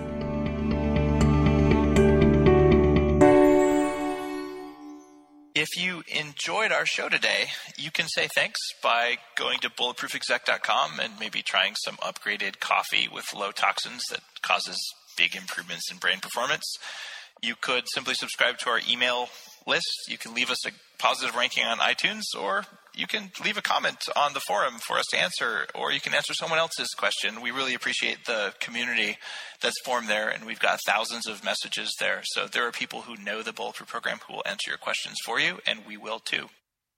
If you enjoyed our show today, you can say thanks by going to bulletproof exec dot com and maybe trying some upgraded coffee with low toxins that causes big improvements in brain performance. You could simply subscribe to our email list. You can leave us a positive ranking on iTunes, or you can leave a comment on the forum for us to answer, or you can answer someone else's question. We really appreciate the community that's formed there, and we've got thousands of messages there. So there are people who know the Bulletproof program who will answer your questions for you, and we will too.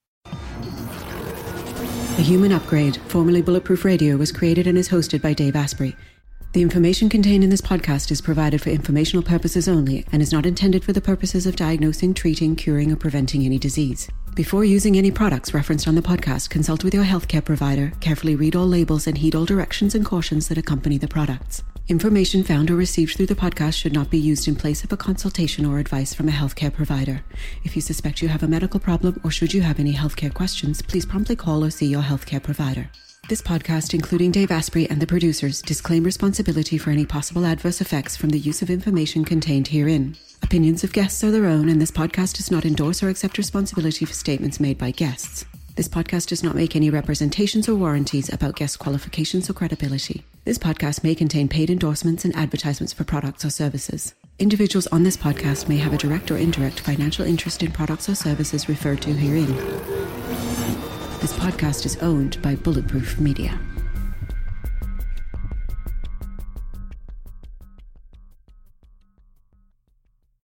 The Human Upgrade, formerly Bulletproof Radio, was created and is hosted by Dave Asprey. The information contained in this podcast is provided for informational purposes only and is not intended for the purposes of diagnosing, treating, curing, or preventing any disease. Before using any products referenced on the podcast, consult with your healthcare provider, carefully read all labels, and heed all directions and cautions that accompany the products. Information found or received through the podcast should not be used in place of a consultation or advice from a healthcare provider. If you suspect you have a medical problem or should you have any healthcare questions, please promptly call or see your healthcare provider. This podcast, including Dave Asprey and the producers, disclaim responsibility for any possible adverse effects from the use of information contained herein. Opinions of guests are their own, and this podcast does not endorse or accept responsibility for statements made by guests. This podcast does not make any representations or warranties about guest qualifications or credibility. This podcast may contain paid endorsements and advertisements for products or services. Individuals on this podcast may have a direct or indirect financial interest in products or services referred to herein. This podcast is owned by Bulletproof Media.